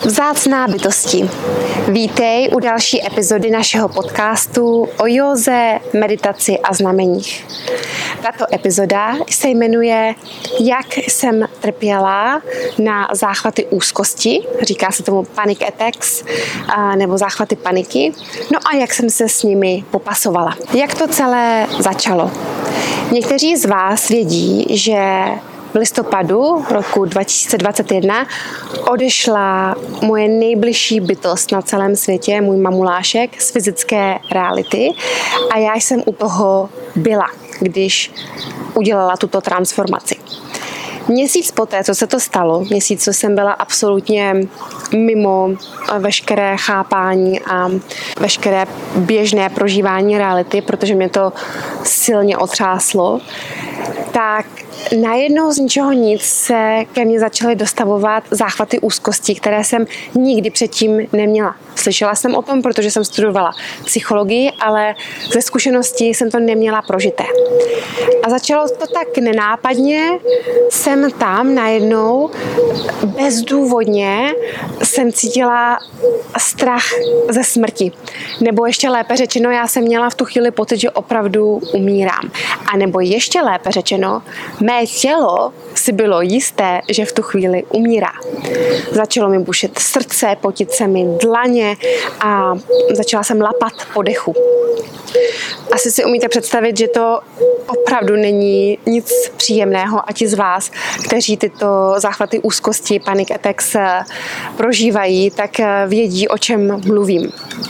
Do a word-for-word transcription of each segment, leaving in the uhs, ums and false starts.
Vzácná bytosti. Vítej u další epizody našeho podcastu o józe, meditaci a znameních. Tato epizoda se jmenuje Jak jsem trpěla na záchvaty úzkosti, říká se tomu panic attacks nebo záchvaty paniky, no a jak jsem se s nimi popasovala. Jak to celé začalo? Někteří z vás vědí, že v listopadu roku dva tisíce dvacet jedna odešla moje nejbližší bytost na celém světě, můj mamulášek z fyzické reality a já jsem u toho byla, když udělala tuto transformaci. Měsíc poté, co se to stalo, měsíc, co jsem byla absolutně mimo veškeré chápání a veškeré běžné prožívání reality, protože mě to silně otřáslo, tak najednou z ničeho nic se ke mně začaly dostavovat záchvaty úzkosti, které jsem nikdy předtím neměla. Slyšela jsem o tom, protože jsem studovala psychologii, ale ze zkušenosti jsem to neměla prožité. A začalo to tak nenápadně, jsem tam najednou bezdůvodně jsem cítila strach ze smrti. Nebo ještě lépe řečeno, já jsem měla v tu chvíli pocit, že opravdu umírám. A nebo ještě lépe řečeno, mé tělo si bylo jisté, že v tu chvíli umírá. Začalo mi bušit srdce, potit se mi dlaně a začala jsem lapat po dechu. Asi si umíte představit, že to opravdu není nic příjemného a ti z vás, kteří tyto záchvaty úzkosti, panic attacks prožívají, tak vědí, o čem mluvím.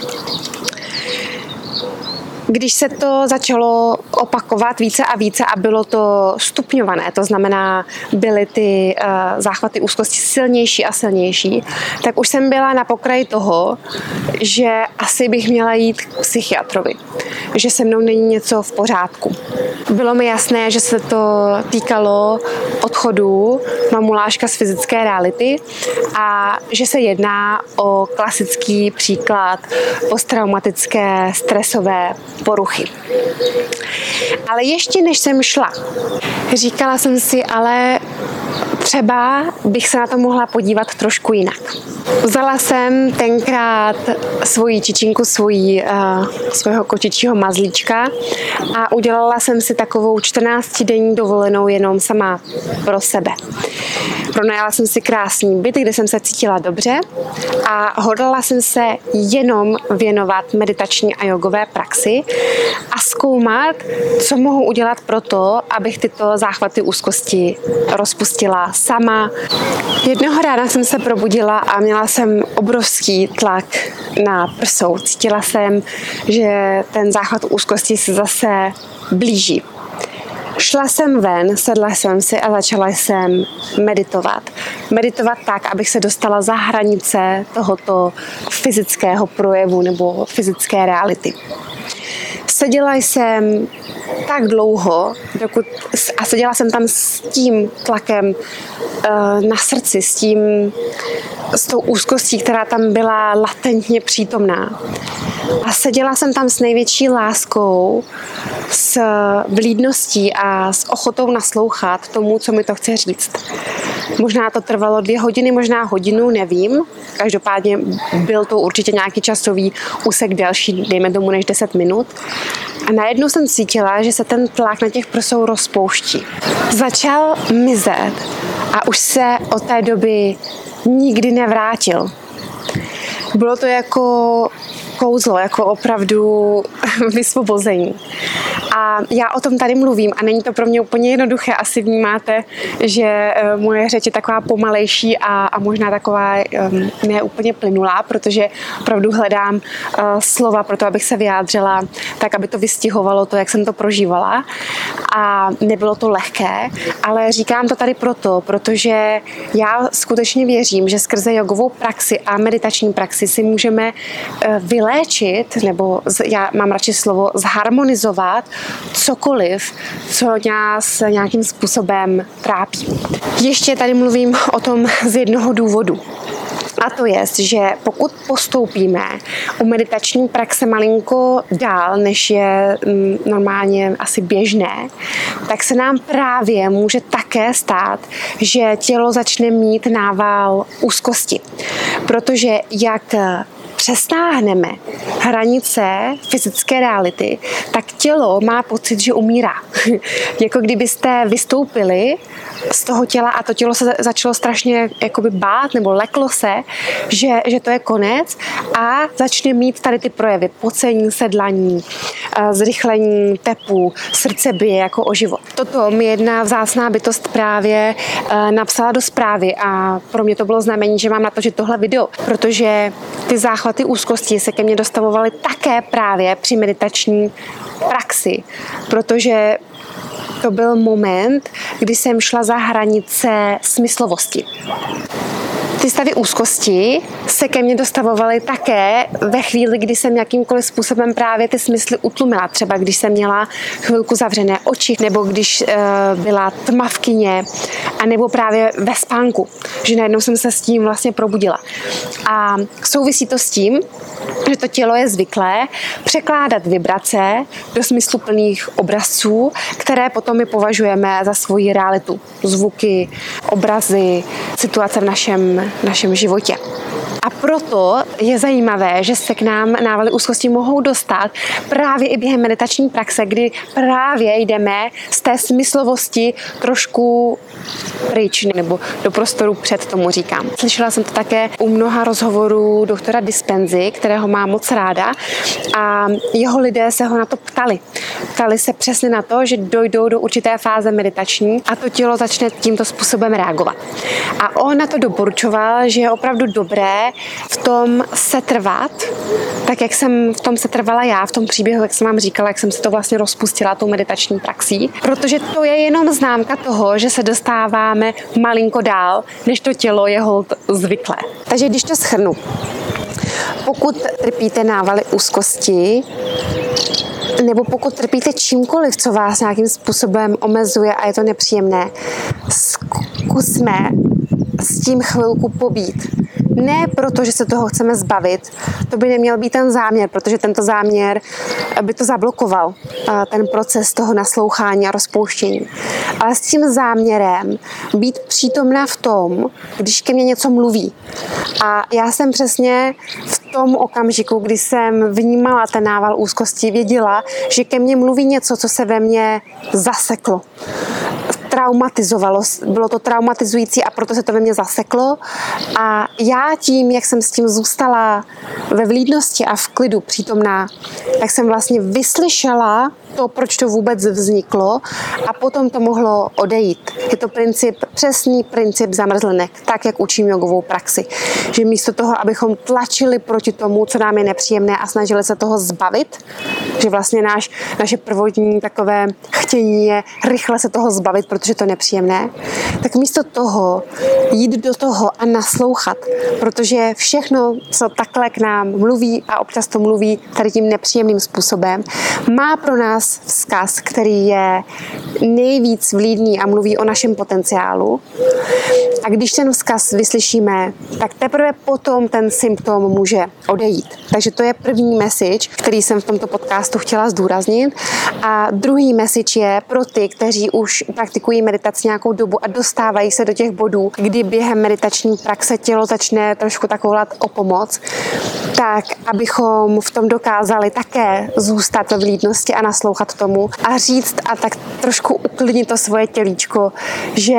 Když se to začalo opakovat více a více a bylo to stupňované, to znamená, byly ty uh, záchvaty úzkosti silnější a silnější, tak už jsem byla na pokraji toho, že asi bych měla jít k psychiatrovi, že se mnou není něco v pořádku. Bylo mi jasné, že se to týkalo odchodu mamuláška z fyzické reality a že se jedná o klasický příklad posttraumatické stresové poruchy. Ale ještě než jsem šla, říkala jsem si, ale třeba bych se na to mohla podívat trošku jinak. Vzala jsem tenkrát svoji čičinku, svoji, uh, svého kočičího mazlíčka a udělala jsem si takovou čtrnáctidenní dovolenou jenom sama pro sebe. Pronajala jsem si krásný byt, kde jsem se cítila dobře a hodlala jsem se jenom věnovat meditační a jogové praxi a zkoumat, co mohu udělat pro to, abych tyto záchvaty úzkosti rozpustila sama. Jednoho rána jsem se probudila a měla jsem obrovský tlak na prsou. Cítila jsem, že ten záchvat úzkosti se zase blíží. Šla jsem ven, sedla jsem si a začala jsem meditovat. Meditovat tak, abych se dostala za hranice tohoto fyzického projevu nebo fyzické reality. Seděla jsem tak dlouho, dokud, a seděla jsem tam s tím tlakem uh, na srdci, s tím, s tou úzkostí, která tam byla latentně přítomná. A seděla jsem tam s největší láskou, s vlídností a s ochotou naslouchat tomu, co mi to chce říct. Možná to trvalo dvě hodiny, možná hodinu, nevím. Každopádně byl to určitě nějaký časový úsek delší, dejme tomu než deset minut. A najednou jsem cítila, že se ten tlak na těch prsou rozpouští. Začal mizet a už se od té doby nikdy nevrátil. Bylo to jako kouzlo, jako opravdu vysvobození. A já o tom tady mluvím a není to pro mě úplně jednoduché. Asi vnímáte, že moje řeč je taková pomalejší a, a možná taková um, ne úplně plynulá, protože opravdu hledám uh, slova pro to, abych se vyjádřila tak, aby to vystihovalo to, jak jsem to prožívala. A nebylo to lehké, ale říkám to tady proto, protože já skutečně věřím, že skrze jogovou praxi a meditační praxi si můžeme uh, vyléčit, nebo z, já mám radši slovo zharmonizovat cokoliv, co nás nějakým způsobem trápí. Ještě tady mluvím o tom z jednoho důvodu. A to je, že pokud postoupíme u meditační praxe malinko dál, než je normálně asi běžné, tak se nám právě může také stát, že tělo začne mít nával úzkosti. Protože jak přestáhneme hranice fyzické reality, tak tělo má pocit, že umírá. Jako kdybyste vystoupili z toho těla a to tělo se začalo strašně jakoby bát nebo leklo se, že, že to je konec a začne mít tady ty projevy pocení, sedlaní, zrychlení tepu, srdce bije jako o život. Toto mi jedna vzácná bytost právě napsala do zprávy a pro mě to bylo znamení, že mám natočit tohle video, protože ty záchvaty úzkosti se ke mně dostavovaly také právě při meditační praxi, protože to byl moment, kdy jsem šla za hranice smyslovosti. Ty stavy úzkosti se ke mně dostavovaly také ve chvíli, kdy jsem jakýmkoliv způsobem právě ty smysly utlumila. Třeba když jsem měla chvilku zavřené oči, nebo když e, byla tma v kině, a nebo právě ve spánku, že najednou jsem se s tím vlastně probudila. A souvisí to s tím, že to tělo je zvyklé překládat vibrace do smysluplných obrazců, které potom my považujeme za svoji realitu. Zvuky, obrazy, situace v našem, v našem životě. A proto je zajímavé, že se k nám návaly úzkosti mohou dostat právě i během meditační praxe, kdy právě jdeme z té smyslovosti trošku pryč, nebo do prostoru před, tomu říkám. Slyšela jsem to také u mnoha rozhovorů doktora Dispenzy, kterého mám moc ráda, a jeho lidé se ho na to ptali. Ptali se přesně na to, že dojdou do určité fáze meditační a to tělo začne tímto způsobem reagovat. A on na to doporučoval, že je opravdu dobré v tom setrvat, tak jak jsem v tom setrvala já, v tom příběhu, jak jsem vám říkala, jak jsem si to vlastně rozpustila tou meditační praxí, protože to je jenom známka toho, že se dostáváme malinko dál, než to tělo je holt zvyklé. Takže když to shrnu, pokud trpíte návaly úzkosti, nebo pokud trpíte čímkoliv, co vás nějakým způsobem omezuje a je to nepříjemné, zkusme s tím chvilku pobít. Ne proto, že se toho chceme zbavit, to by neměl být ten záměr, protože tento záměr by to zablokoval, ten proces toho naslouchání a rozpouštění. Ale s tím záměrem být přítomná v tom, když ke mně něco mluví. A já jsem přesně v tom okamžiku, kdy jsem vnímala ten nával úzkosti, věděla, že ke mně mluví něco, co se ve mně zaseklo. Traumatizovalo, bylo to traumatizující a proto se to ve mně zaseklo. A já tím, jak jsem s tím zůstala ve vlídnosti a v klidu přítomná, tak jsem vlastně vyslyšela to, proč to vůbec vzniklo a potom to mohlo odejít. Je to princip, přesný princip zamrzlinek, tak, jak učím jogovou praxi. Že místo toho, abychom tlačili proti tomu, co nám je nepříjemné a snažili se toho zbavit, že vlastně náš, naše prvotní takové chtění je rychle se toho zbavit, protože to je nepříjemné, tak místo toho jít do toho a naslouchat, protože všechno, co takhle k nám mluví a občas to mluví tady tím nepříjemným způsobem, má pro nás vzkaz, který je nejvíc vlídný a mluví o našem potenciálu. A když ten vzkaz vyslyšíme, tak teprve potom ten symptom může odejít. Takže to je první message, který jsem v tomto podcastu chtěla zdůraznit. A druhý message je pro ty, kteří už praktikují meditaci nějakou dobu a dostávají se do těch bodů, kdy během meditační praxe tělo začne trošku tak volat o pomoc, tak abychom v tom dokázali také zůstat ve vlídnosti a naslouchat tomu a říct a tak trošku uklidnit to svoje tělíčko, že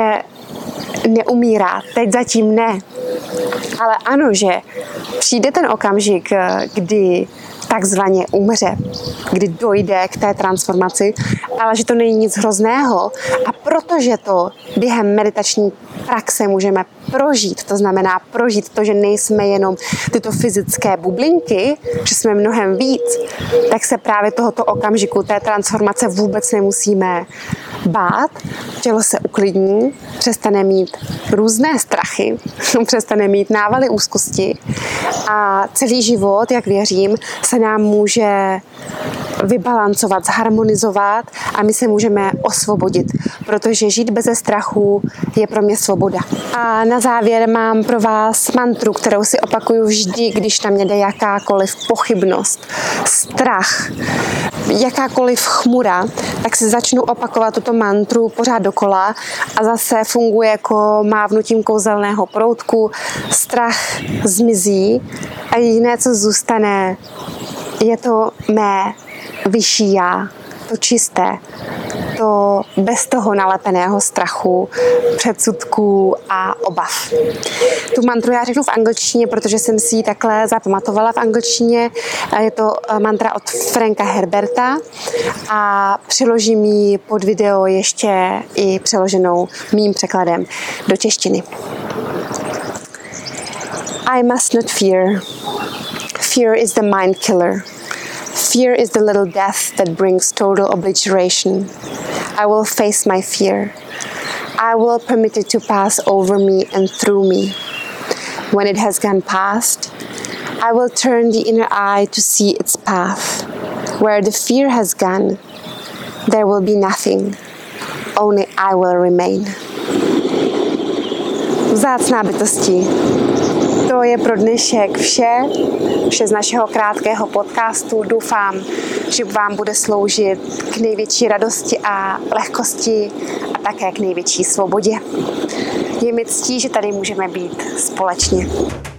neumírá, teď zatím ne. Ale ano, že přijde ten okamžik, kdy takzvaně umře, kdy dojde k té transformaci, ale že to není nic hrozného. A protože to během meditační praxe můžeme prožít, to znamená prožít to, že nejsme jenom tyto fyzické bublinky, že jsme mnohem víc, tak se právě tohoto okamžiku té transformace vůbec nemusíme bát. Tělo se uklidní, přestane mít různé strachy, přestane mít návaly úzkosti a celý život, jak věřím, se nám může vybalancovat, zharmonizovat a my se můžeme osvobodit, protože žít beze strachu je pro mě svoboda. A na závěr mám pro vás mantru, kterou si opakuju vždy, když na mě jde jakákoliv pochybnost, strach, jakákoliv chmura, tak si začnu opakovat tuto mantru pořád dokola a zase funguje jako mávnutím kouzelného proutku. Strach zmizí a jediné, co zůstane, je to mé vyšší já, to čisté, to bez toho nalepeného strachu, předsudků a obav. Tu mantru já řeknu v angličtině, protože jsem si ji takhle zapamatovala v angličtině. Je to mantra od Franka Herberta a přeložím ji pod video ještě i přeloženou mým překladem do češtiny. I must not fear. Fear is the mind killer. Fear is the little death that brings total obliteration. I will face my fear. I will permit it to pass over me and through me. When it has gone past, I will turn the inner eye to see its path. Where the fear has gone, there will be nothing. Only I will remain. Vzácná bytosti. To je pro dnešek vše, vše z našeho krátkého podcastu. Doufám, že vám bude sloužit k největší radosti a lehkosti a také k největší svobodě. Je mi ctí, že tady můžeme být společně.